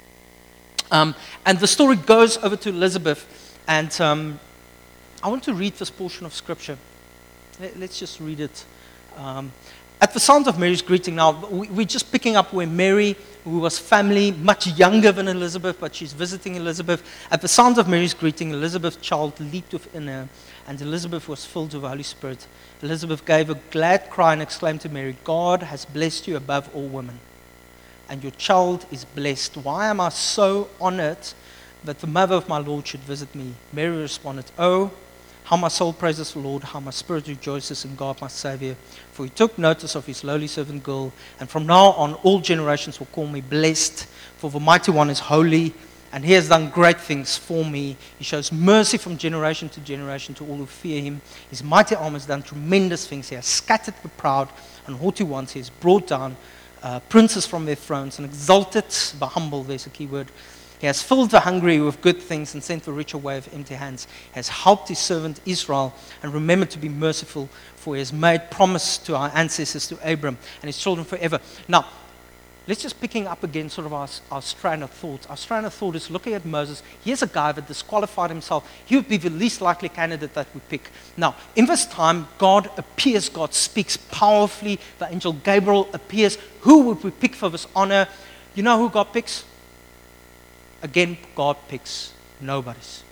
Um, and the story goes over to Elizabeth. And um, I want to read this portion of Scripture. Let, let's just read it. Um, at the sound of Mary's greeting now, we, we're just picking up where Mary, who was family, much younger than Elizabeth, but she's visiting Elizabeth. At the sound of Mary's greeting, Elizabeth's child leaped within her, and Elizabeth was filled with the Holy Spirit. Elizabeth gave a glad cry and exclaimed to Mary, God has blessed you above all women, and your child is blessed. Why am I so honored that the mother of my Lord should visit me? Mary responded, oh, how my soul praises the Lord, how my spirit rejoices in God my Savior. For he took notice of his lowly servant girl, and from now on all generations will call me blessed, for the mighty one is holy, and he has done great things for me. He shows mercy from generation to generation to all who fear him. His mighty arm has done tremendous things. He has scattered the proud and haughty ones. He has brought down uh, princes from their thrones and exalted the humble. There's a key word. He has filled the hungry with good things and sent the rich away with empty hands. He has helped his servant Israel and remembered to be merciful, for he has made promise to our ancestors, to Abram and his children forever. Now, let's just picking up again sort of our, our strand of thought. Our strand of thought is looking at Moses. Here's a guy that disqualified himself. He would be the least likely candidate that we pick. Now, in this time, God appears, God speaks powerfully. The angel Gabriel appears. Who would we pick for this honor? You know who God picks? Again, God picks nobodies.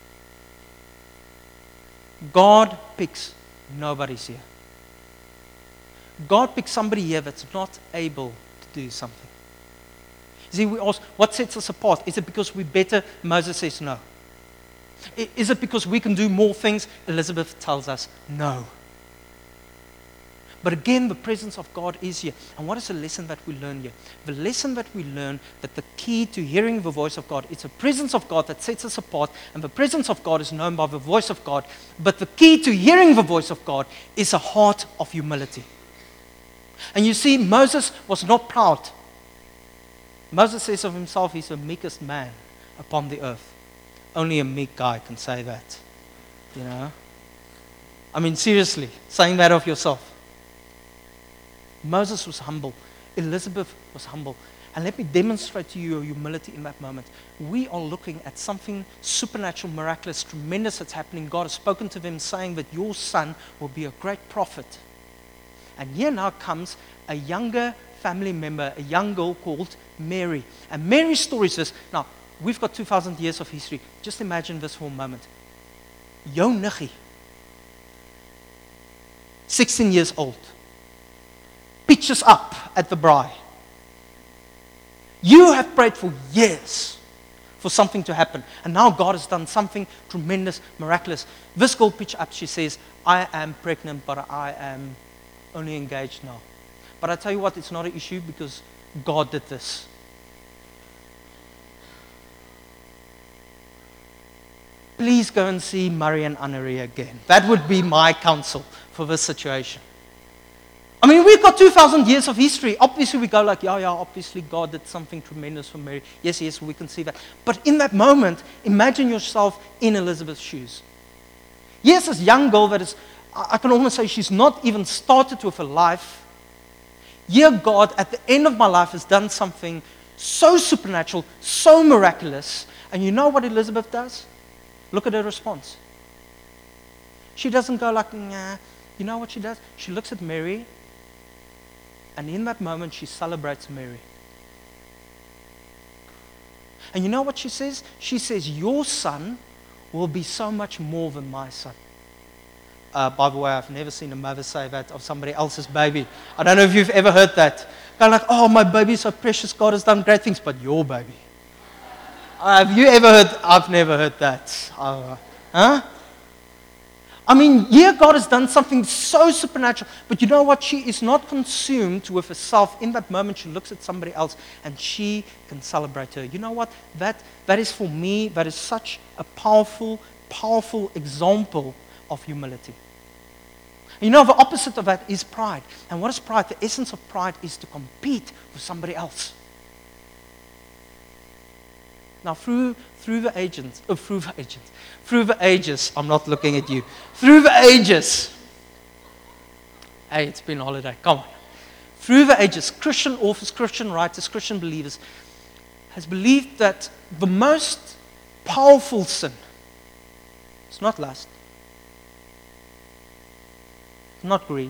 God picks nobodies here. God picks somebody here that's not able to do something. You see, we ask, what sets us apart? Is it because we're better? Moses says no. I- Is it because we can do more things? Elizabeth tells us no. But again, the presence of God is here. And what is the lesson that we learn here? The lesson that we learn that the key to hearing the voice of God, it's the presence of God that sets us apart, and the presence of God is known by the voice of God. But the key to hearing the voice of God is a heart of humility. And you see, Moses was not proud. Moses says of himself, he's the meekest man upon the earth. Only a meek guy can say that. You know? I mean, seriously, saying that of yourself. Moses was humble. Elizabeth was humble. And let me demonstrate to you your humility in that moment. We are looking at something supernatural, miraculous, tremendous that's happening. God has spoken to them saying that your son will be a great prophet. And here now comes a younger family member, a young girl called Mary. And Mary's story is this. Now, we've got two thousand years of history. Just imagine this for a moment. Jou niggie, sixteen years old, pitches up at the braai. You have prayed for years for something to happen. And now God has done something tremendous, miraculous. This girl pitched up, she says, I am pregnant, but I am only engaged now. But I tell you what, it's not an issue because God did this. Please go and see Murray and Annery again. That would be my counsel for this situation. I mean, we've got two thousand years of history. Obviously, we go like, yeah, yeah, obviously God did something tremendous for Mary. Yes, yes, we can see that. But in that moment, imagine yourself in Elizabeth's shoes. Yes, this young girl that is, I can almost say she's not even started with her life. Here, God, at the end of my life, has done something so supernatural, so miraculous. And you know what Elizabeth does? Look at her response. She doesn't go like, nah, You know what she does? She looks at Mary, and in that moment, she celebrates Mary. And you know what she says? She says, your son will be so much more than my son. Uh, by the way, I've never seen a mother say that of somebody else's baby. I don't know if you've ever heard that. Kind of like, oh, my baby is so precious. God has done great things, but your baby. Uh, have you ever heard? I've never heard that. Uh, huh? I mean, yeah, God has done something so supernatural. But you know what? She is not consumed with herself. In that moment, she looks at somebody else and she can celebrate her. You know what? That, that is for me, that is such a powerful, powerful example of humility. You know, the opposite of that is pride. And what is pride? The essence of pride is to compete with somebody else. Now, through through the agents, oh, through the agents, through the ages, I'm not looking at you. Through the ages, hey, it's been a holiday. Come on. Through the ages, Christian authors, Christian writers, Christian believers has believed that the most powerful sin is not lust, not greed.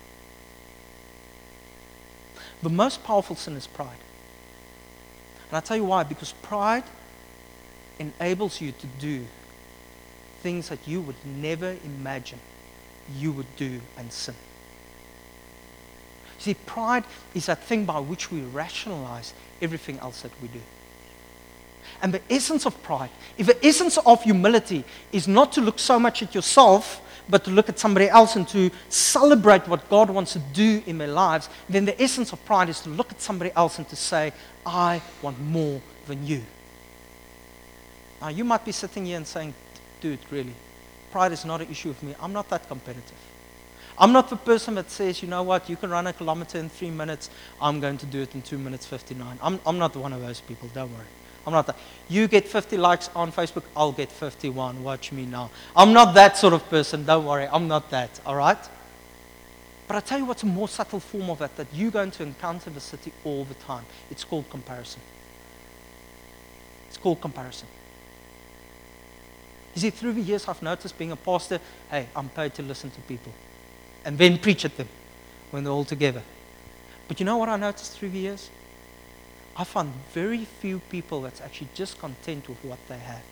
The most powerful sin is pride. And I'll tell you why. Because pride enables you to do things that you would never imagine you would do and sin. See, pride is that thing by which we rationalize everything else that we do. And the essence of pride, if the essence of humility is not to look so much at yourself, but to look at somebody else and to celebrate what God wants to do in their lives, then the essence of pride is to look at somebody else and to say, I want more than you. Now, you might be sitting here and saying, dude, really, pride is not an issue with me. I'm not that competitive. I'm not the person that says, you know what, you can run a kilometer in three minutes. I'm going to do it in two minutes fifty-nine. I'm, I'm not one of those people, don't worry. I'm not that. You get fifty likes on Facebook, I'll get fifty-one. Watch me now. I'm not that sort of person. Don't worry. I'm not that. All right? But I tell you what's a more subtle form of that that you're going to encounter in the city all the time. It's called comparison. It's called comparison. You see, through the years I've noticed being a pastor, hey, I'm paid to listen to people and then preach at them when they're all together. But you know what I noticed through the years? I find very few people that's actually just content with what they have.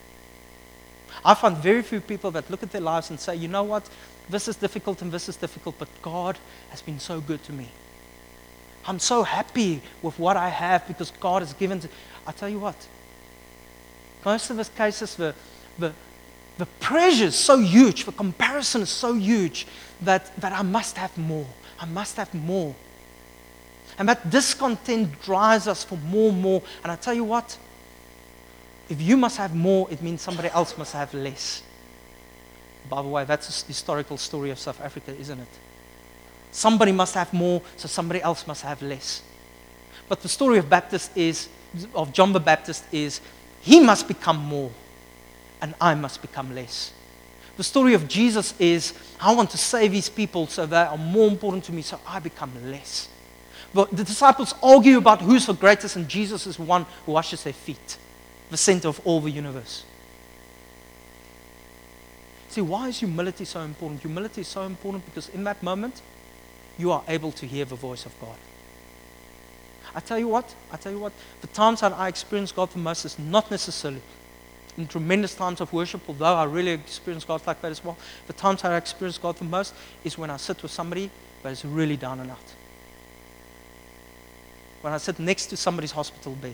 I find very few people that look at their lives and say, you know what, this is difficult and this is difficult, but God has been so good to me. I'm so happy with what I have because God has given to... I tell you what, most of the cases, the, the, the pressure is so huge, the comparison is so huge that, that I must have more. I must have more. And that discontent drives us for more and more. And I tell you what, if you must have more, it means somebody else must have less. By the way, that's a historical story of South Africa, isn't it? Somebody must have more, so somebody else must have less. But the story of Baptist is, of John the Baptist is, he must become more, and I must become less. The story of Jesus is, I want to save these people so they are more important to me, so I become less. But the disciples argue about who's the greatest, and Jesus is one who washes their feet, the center of all the universe. See, why is humility so important? Humility is so important because in that moment, you are able to hear the voice of God. I tell you what, I tell you what, the times that I experience God the most is not necessarily in tremendous times of worship, although I really experience God like that as well. The times that I experience God the most is when I sit with somebody that is really down and out. When I sit next to somebody's hospital bed.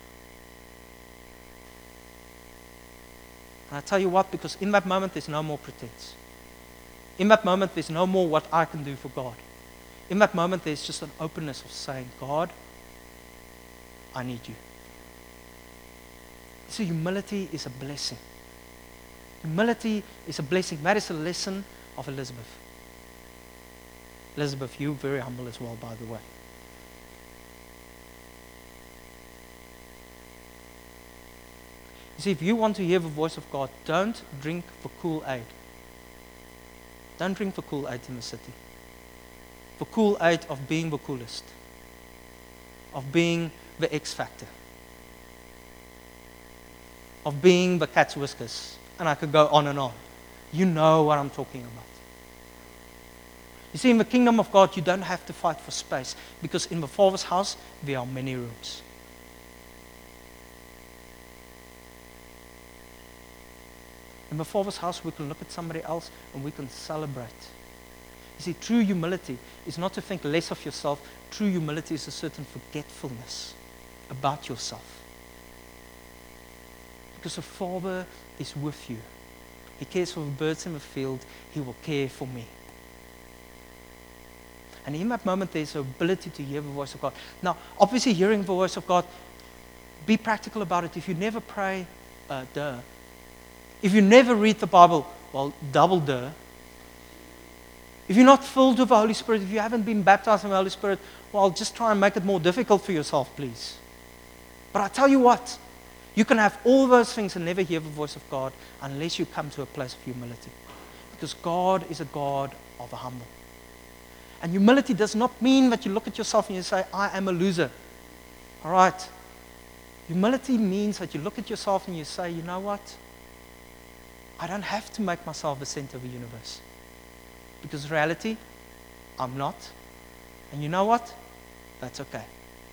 And I tell you what, because in that moment there's no more pretense. In that moment there's no more what I can do for God. In that moment there's just an openness of saying, God, I need you. So humility is a blessing. Humility is a blessing. That is a lesson of Elizabeth. Elizabeth, you're very humble as well, by the way. You see, if you want to hear the voice of God, don't drink the Kool-Aid. Don't drink the Kool-Aid in the city. The Kool-Aid of being the coolest. Of being the X factor. Of being the cat's whiskers. And I could go on and on. You know what I'm talking about. You see, in the kingdom of God, you don't have to fight for space, because in the Father's house, there are many rooms. In the Father's house, we can look at somebody else and we can celebrate. You see, true humility is not to think less of yourself. True humility is a certain forgetfulness about yourself. Because the Father is with you. He cares for the birds in the field. He will care for me. And in that moment, there's the ability to hear the voice of God. Now, obviously, hearing the voice of God, be practical about it. If you never pray, uh, duh. If you never read the Bible, well, double duh. If you're not filled with the Holy Spirit, if you haven't been baptized in the Holy Spirit, well, just try and make it more difficult for yourself, please. But I tell you what, you can have all those things and never hear the voice of God unless you come to a place of humility. Because God is a God of the humble. And humility does not mean that you look at yourself and you say, I am a loser. All right. Humility means that you look at yourself and you say, you know what? I don't have to make myself the center of the universe. Because in reality, I'm not. And you know what? That's okay.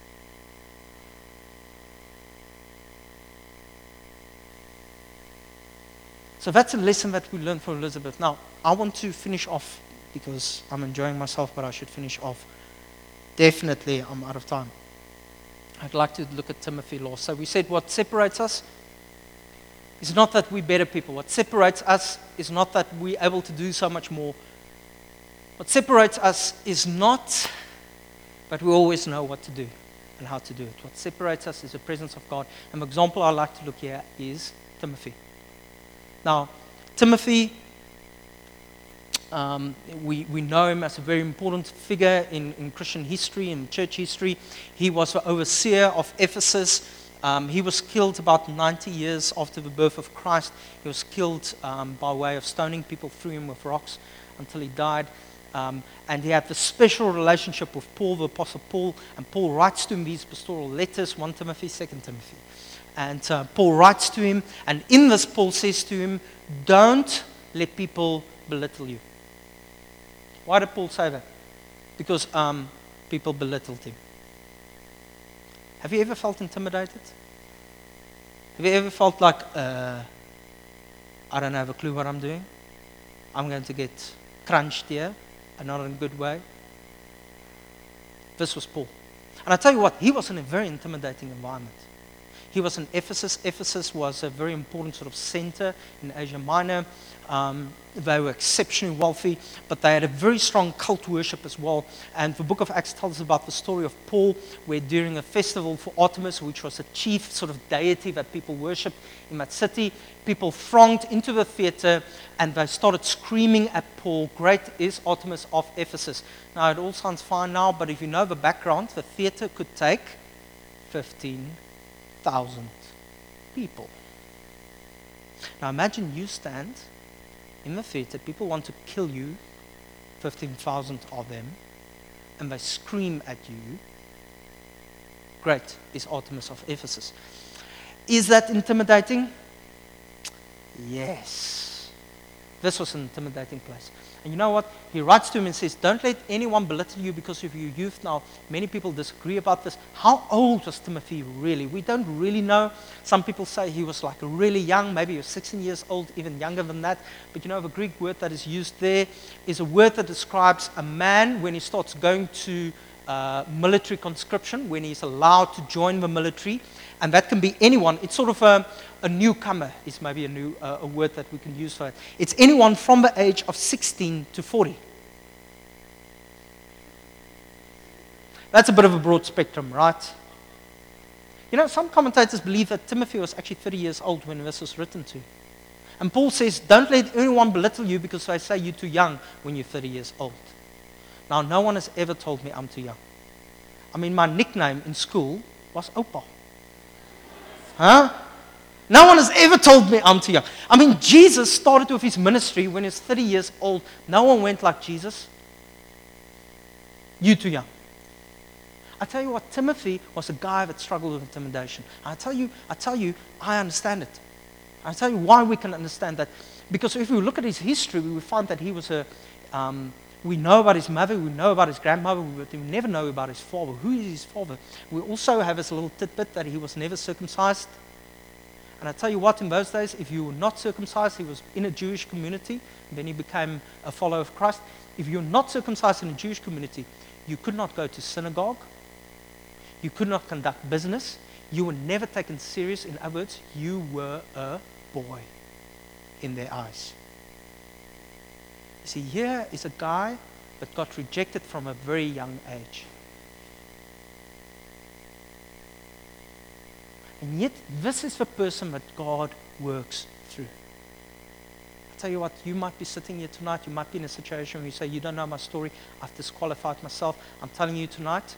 So that's a lesson that we learned from Elizabeth. Now, I want to finish off because I'm enjoying myself, but I should finish off. Definitely, I'm out of time. I'd like to look at Timothy law. So we said what separates us is not that we're better people. What separates us is not that we're able to do so much more. What separates us is not that we always know what to do and how to do it. What separates us is the presence of God. And the example I like to look here is Timothy. Now, Timothy, um, we, we know him as a very important figure in, in Christian history, in church history. He was the overseer of Ephesus. Um, he was killed about ninety years after the birth of Christ. He was killed um, by way of stoning. People threw him with rocks until he died. Um, and he had this special relationship with Paul, the Apostle Paul. And Paul writes to him these pastoral letters, First Timothy, Second Timothy. And uh, Paul writes to him. And in this, Paul says to him, don't let people belittle you. Why did Paul say that? Because um, people belittled him. Have you ever felt intimidated? Have you ever felt like, uh, I don't have a clue what I'm doing? I'm going to get crunched here, and not in a good way? This was Paul. And I tell you what, he was in a very intimidating environment. He was in Ephesus. Ephesus was a very important sort of center in Asia Minor. Um, they were exceptionally wealthy, but they had a very strong cult worship as well. And the book of Acts tells us about the story of Paul, where during a festival for Artemis, which was a chief sort of deity that people worshipped in that city, people thronged into the theater and they started screaming at Paul, "Great is Artemis of Ephesus." Now, it all sounds fine now, but if you know the background, the theater could take fifteen thousand people. Now imagine you stand in the theater, people want to kill you, fifteen thousand of them, and they scream at you, "Great is Artemis of Ephesus." Is that intimidating? Yes. This was an intimidating place. And you know what? He writes to him and says, don't let anyone belittle you because of your youth. Now, many people disagree about this. How old was Timothy really? We don't really know. Some people say he was like really young, maybe he was sixteen years old, even younger than that. But you know, the Greek word that is used there is a word that describes a man when he starts going to uh, military conscription, when he's allowed to join the military. And that can be anyone. It's sort of a, a newcomer is maybe a new uh, a word that we can use for it. It's anyone from the age of sixteen to forty. That's a bit of a broad spectrum, right? You know, some commentators believe that Timothy was actually thirty years old when this was written to. And Paul says, don't let anyone belittle you because they say you're too young when you're thirty years old. Now, no one has ever told me I'm too young. I mean, my nickname in school was Opa. Huh? No one has ever told me I'm too young. I mean, Jesus started with his ministry when he was thirty years old. No one went like, Jesus, you too young. I tell you what, Timothy was a guy that struggled with intimidation. I tell you, I tell you, I understand it. I tell you why we can understand that. Because if we look at his history, we will find that he was a, um, We know about his mother, we know about his grandmother, but we never know about his father. Who is his father? We also have this little tidbit that he was never circumcised. And I tell you what, in those days, if you were not circumcised, he was in a Jewish community, then he became a follower of Christ. If you're not circumcised in a Jewish community, you could not go to synagogue, you could not conduct business, you were never taken serious. In other words, you were a boy in their eyes. You see, here is a guy that got rejected from a very young age. And yet, this is the person that God works through. I tell you what, you might be sitting here tonight, you might be in a situation where you say, you don't know my story, I've disqualified myself. I'm telling you tonight,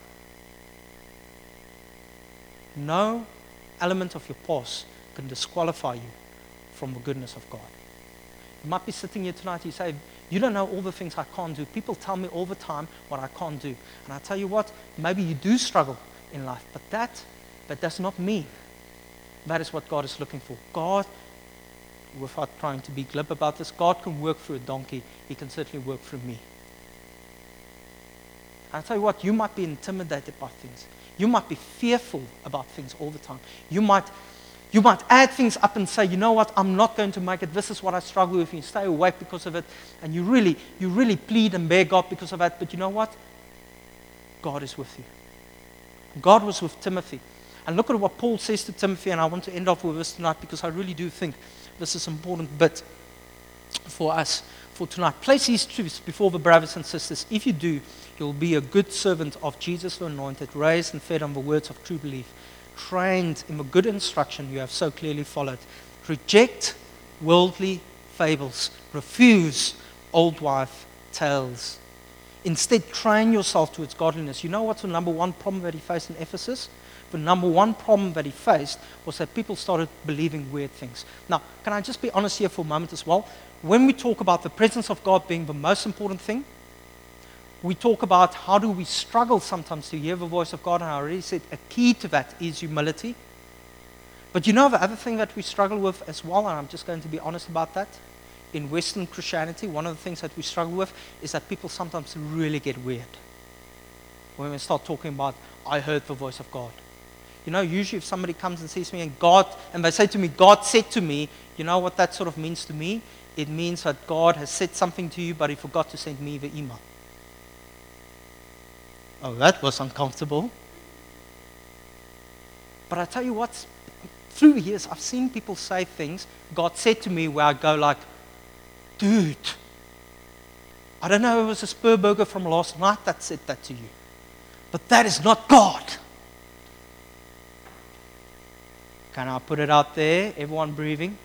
no element of your past can disqualify you from the goodness of God. You might be sitting here tonight, you say, you don't know all the things I can't do. People tell me all the time what I can't do. And I tell you what, maybe you do struggle in life, but that, that does not mean that is what God is looking for. God, without trying to be glib about this, God can work through a donkey. He can certainly work through me. And I tell you what, you might be intimidated by things. You might be fearful about things all the time. You might You might add things up and say, you know what, I'm not going to make it. This is what I struggle with. And you stay awake because of it. And you really, you really plead and beg God because of that. But you know what? God is with you. God was with Timothy. And look at what Paul says to Timothy. And I want to end off with this tonight because I really do think this is an important bit for us for tonight. Place these truths before the brothers and sisters. If you do, you'll be a good servant of Jesus the Anointed, raised and fed on the words of true belief, trained in the good instruction you have so clearly followed. Reject worldly fables. Refuse old wife tales. Instead, train yourself towards godliness. You know what's the number one problem that he faced in Ephesus? The number one problem that he faced was that people started believing weird things. Now, can I just be honest here for a moment as well? When we talk about the presence of God being the most important thing, we talk about how do we struggle sometimes to hear the voice of God, and I already said a key to that is humility. But you know the other thing that we struggle with as well, and I'm just going to be honest about that. In Western Christianity, one of the things that we struggle with is that people sometimes really get weird when we start talking about, I heard the voice of God. You know, usually if somebody comes and sees me and God, and they say to me, God said to me, you know what that sort of means to me? It means that God has said something to you, but he forgot to send me the email. Oh, that was uncomfortable. But I tell you what, through the years, I've seen people say things God said to me where I go like, dude, I don't know if it was a Spur burger from last night that said that to you, but that is not God. Can I put it out there? Everyone breathing.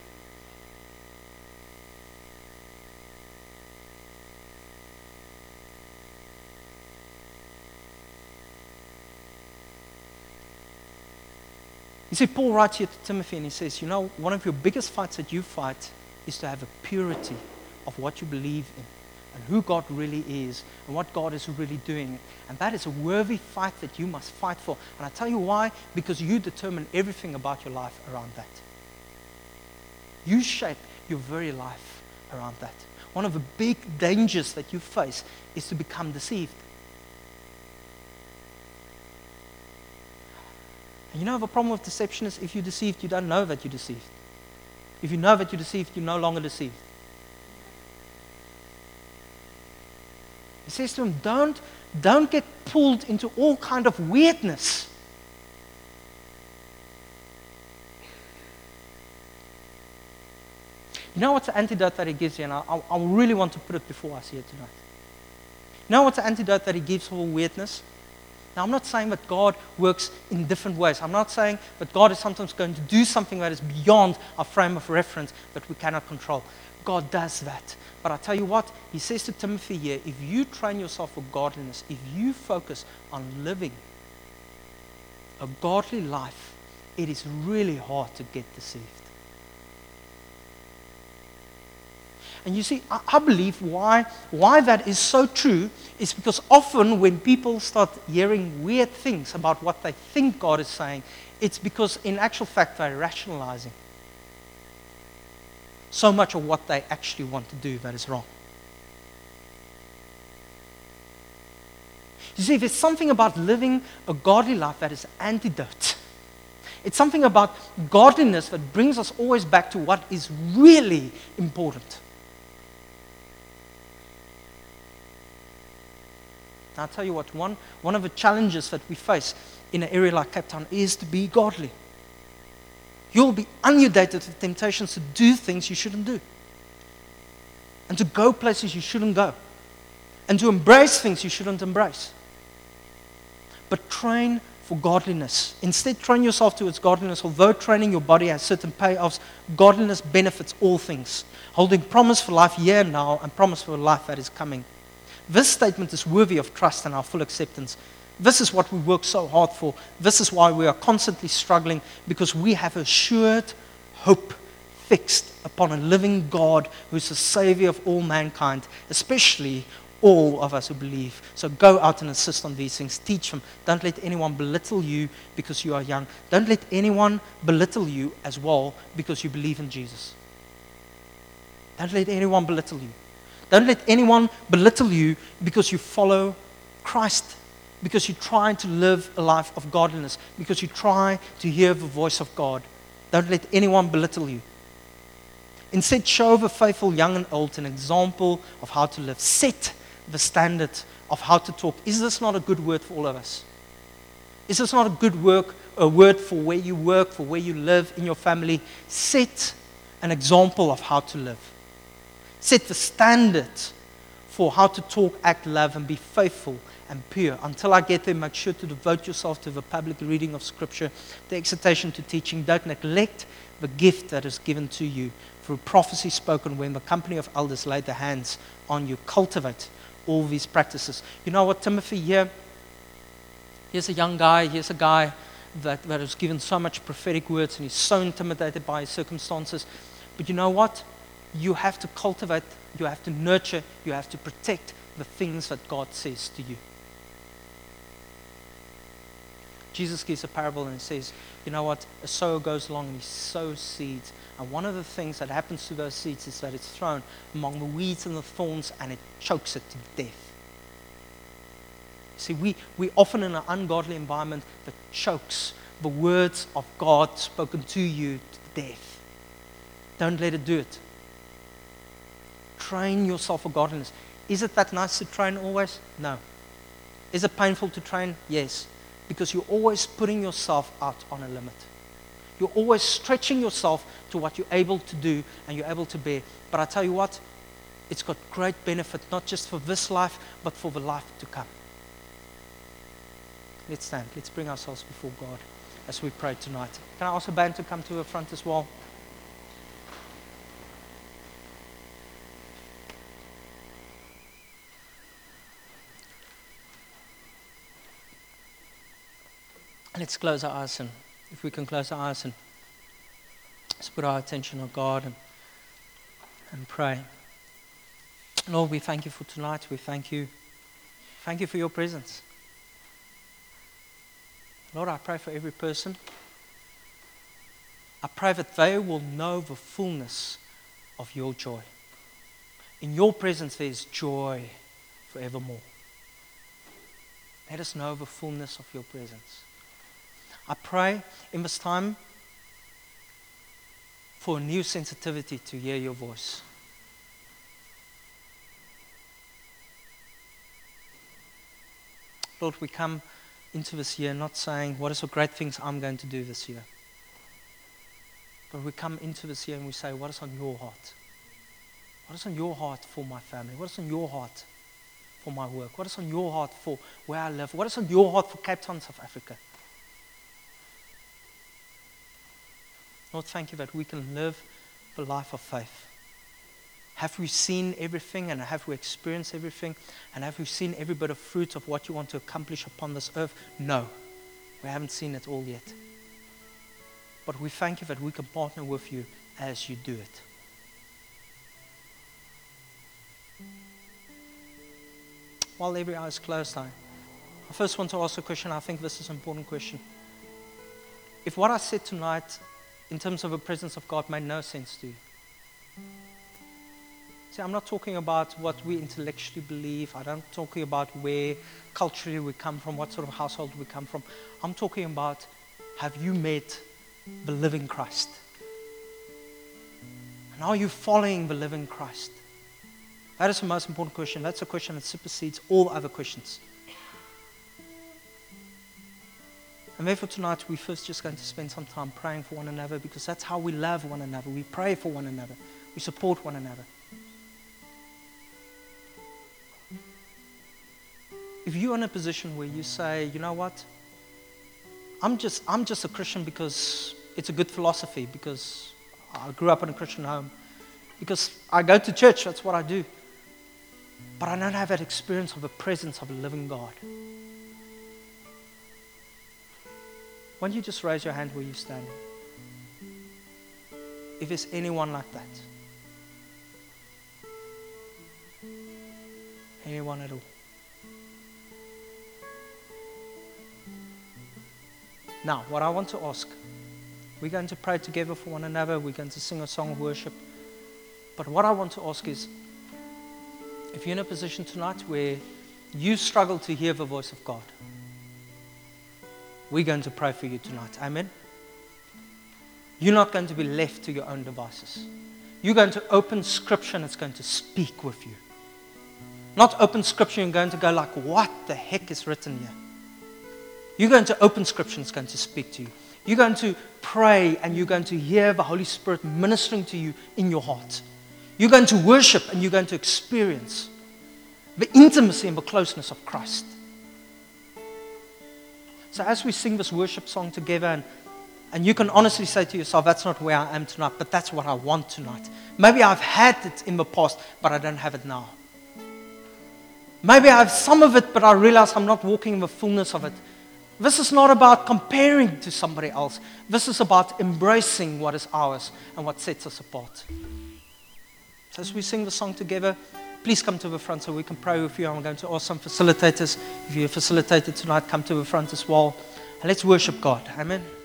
You see, Paul writes here to Timothy and he says, you know, one of your biggest fights that you fight is to have a purity of what you believe in and who God really is and what God is really doing. And that is a worthy fight that you must fight for. And I tell you why, because you determine everything about your life around that. You shape your very life around that. One of the big dangers that you face is to become deceived. And you know the problem with deception is if you're deceived, you don't know that you're deceived. If you know that you're deceived, you're no longer deceived. He says to him, don't, don't get pulled into all kind of weirdness. You know what's the antidote that he gives you? And I, I, I really want to put it before us here tonight. You know what's the antidote that he gives for weirdness? Now, I'm not saying that God works in different ways. I'm not saying that God is sometimes going to do something that is beyond our frame of reference that we cannot control. God does that. But I tell you what, he says to Timothy here, if you train yourself for godliness, if you focus on living a godly life, it is really hard to get deceived. And you see, I, I believe why, why that is so true is because often when people start hearing weird things about what they think God is saying, it's because in actual fact they're rationalizing so much of what they actually want to do that is wrong. You see, there's something about living a godly life that is antidote. It's something about godliness that brings us always back to what is really important. Now, I'll tell you what, one, one of the challenges that we face in an area like Cape Town is to be godly. You'll be inundated with temptations to do things you shouldn't do, and to go places you shouldn't go, and to embrace things you shouldn't embrace. But train for godliness. Instead, train yourself towards godliness. Although training your body has certain payoffs, godliness benefits all things, holding promise for life here and now and promise for life that is coming. This statement is worthy of trust and our full acceptance. This is what we work so hard for. This is why we are constantly struggling, because we have assured hope fixed upon a living God who is the Savior of all mankind, especially all of us who believe. So go out and insist on these things. Teach them. Don't let anyone belittle you because you are young. Don't let anyone belittle you as well because you believe in Jesus. Don't let anyone belittle you. Don't let anyone belittle you because you follow Christ, because you try to live a life of godliness, because you try to hear the voice of God. Don't let anyone belittle you. Instead, show the faithful young and old an example of how to live. Set the standard of how to talk. Is this not a good word for all of us? Is this not a good work, a word for where you work, for where you live, in your family? Set an example of how to live. Set the standard for how to talk, act, love, and be faithful and pure. Until I get there, make sure to devote yourself to the public reading of Scripture, the exhortation to teaching. Don't neglect the gift that is given to you through prophecy spoken when the company of elders laid their hands on you. Cultivate all these practices. You know what, Timothy, here, here's a young guy, here's a guy that, that is given so much prophetic words, and he's so intimidated by his circumstances. But you know what? You have to cultivate, you have to nurture, you have to protect the things that God says to you. Jesus gives a parable and he says, you know what, a sower goes along and he sows seeds. And one of the things that happens to those seeds is that it's thrown among the weeds and the thorns and it chokes it to death. See, we, we often in an ungodly environment that chokes the words of God spoken to you to death. Don't let it do it. Train yourself for godliness. Is it that nice to train always? No. Is it painful to train? Yes. Because you're always putting yourself out on a limit. You're always stretching yourself to what you're able to do and you're able to bear. But I tell you what, it's got great benefit, not just for this life, but for the life to come. Let's stand. Let's bring ourselves before God as we pray tonight. Can I ask the band to come to the front as well? Let's close our eyes, and if we can close our eyes and let's put our attention on God and, and pray. Lord, we thank you for tonight. We thank you. Thank you for your presence. Lord, I pray for every person. I pray that they will know the fullness of your joy. In your presence there is joy forevermore. Let us know the fullness of your presence. I pray in this time for a new sensitivity to hear your voice. Lord, we come into this year not saying, what are the great things I'm going to do this year? But we come into this year and we say, what is on your heart? What is on your heart for my family? What is on your heart for my work? What is on your heart for where I live? What is on your heart for Cape Town, South Africa? Lord, thank you that we can live the life of faith. Have we seen everything, and have we experienced everything, and have we seen every bit of fruit of what you want to accomplish upon this earth? No, we haven't seen it all yet. But we thank you that we can partner with you as you do it. While every eye is closed, I, I first want to ask a question. I think this is an important question. If what I said tonight in terms of the presence of God made no sense to you, See, I'm not talking about what we intellectually believe. I'm not talking about where culturally we come from, what sort of household we come from. I'm talking about, have you met the living Christ? And are you following the living Christ? That is the most important question. That's a question that supersedes all other questions. And therefore tonight we're first just going to spend some time praying for one another, because that's how we love one another. We pray for one another. We support one another. If you're in a position where you say, you know what, I'm just I'm just a Christian because it's a good philosophy, because I grew up in a Christian home, because I go to church, that's what I do. But I don't have that experience of the presence of a living God. Why don't you just raise your hand where you're standing? If there's anyone like that. Anyone at all. Now, what I want to ask, we're going to pray together for one another, we're going to sing a song of worship. But what I want to ask is, if you're in a position tonight where you struggle to hear the voice of God, we're going to pray for you tonight. Amen? You're not going to be left to your own devices. You're going to open Scripture and it's going to speak with you. Not open Scripture and going to go like, what the heck is written here? You're going to open Scripture and it's going to speak to you. You're going to pray and you're going to hear the Holy Spirit ministering to you in your heart. You're going to worship and you're going to experience the intimacy and the closeness of Christ. So as we sing this worship song together, and, and you can honestly say to yourself, that's not where I am tonight, but that's what I want tonight. Maybe I've had it in the past, but I don't have it now. Maybe I have some of it, but I realize I'm not walking in the fullness of it. This is not about comparing to somebody else. This is about embracing what is ours and what sets us apart. So as we sing the song together, please come to the front so we can pray with you. I'm going to ask some facilitators. If you're a facilitator tonight, come to the front as well. And let's worship God. Amen.